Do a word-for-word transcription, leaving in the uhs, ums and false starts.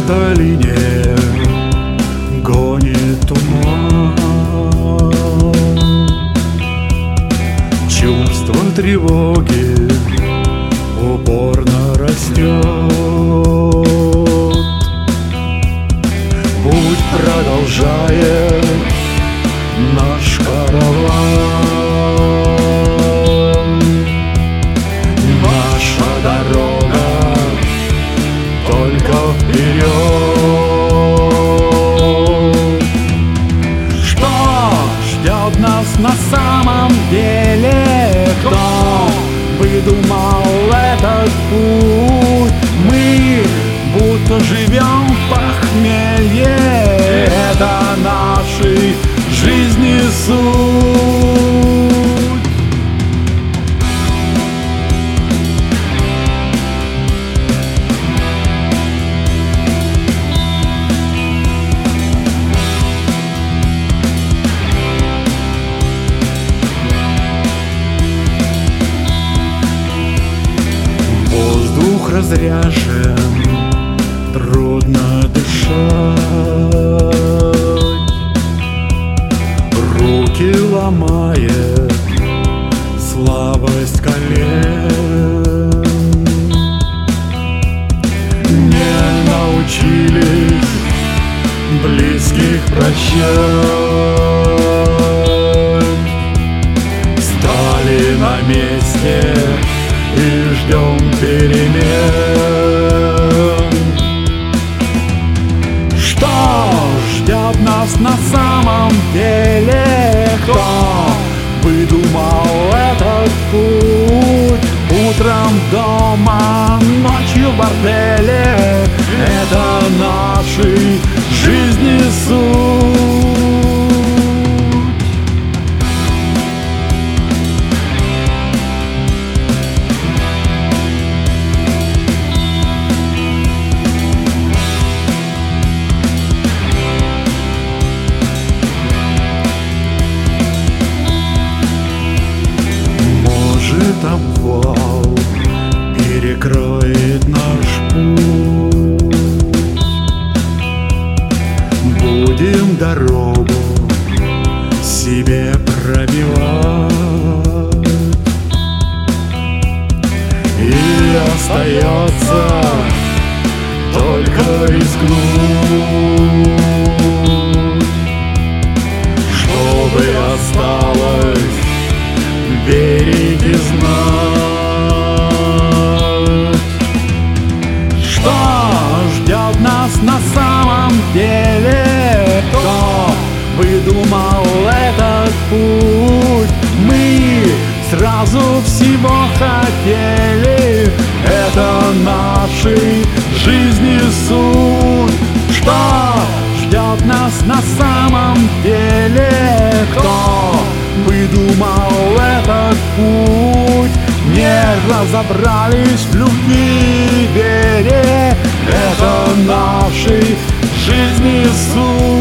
в долине гонит туман, чувство тревоги упорно растет. Путь продолжает наш караван, наша дорога только вперед. Что ждет нас на самом деле? Кто выдумал этот путь? Мы будто живем в похмелье, это нашей жизни суть. Воздух разряжен, трудно дышать, руки ломает слабость колен. Не научились близких прощать, стали на месте и ждем перемен. Что ждет нас на самом деле? Кто выдумал этот путь? Утром дома, ночью в борделе, это нашей жизни суть. Обвал перекроет наш путь, будем дорогу себе пробивать, и остается только рискнуть, чтобы осталось верить и знать. Что ждет нас на самом деле? Кто выдумал этот путь? Мы сразу всего хотели, это нашей жизни суть. Что ждет нас на самом деле? Кто выдумал этот путь? Не разобрались в любви и вере, это нашей жизни суть.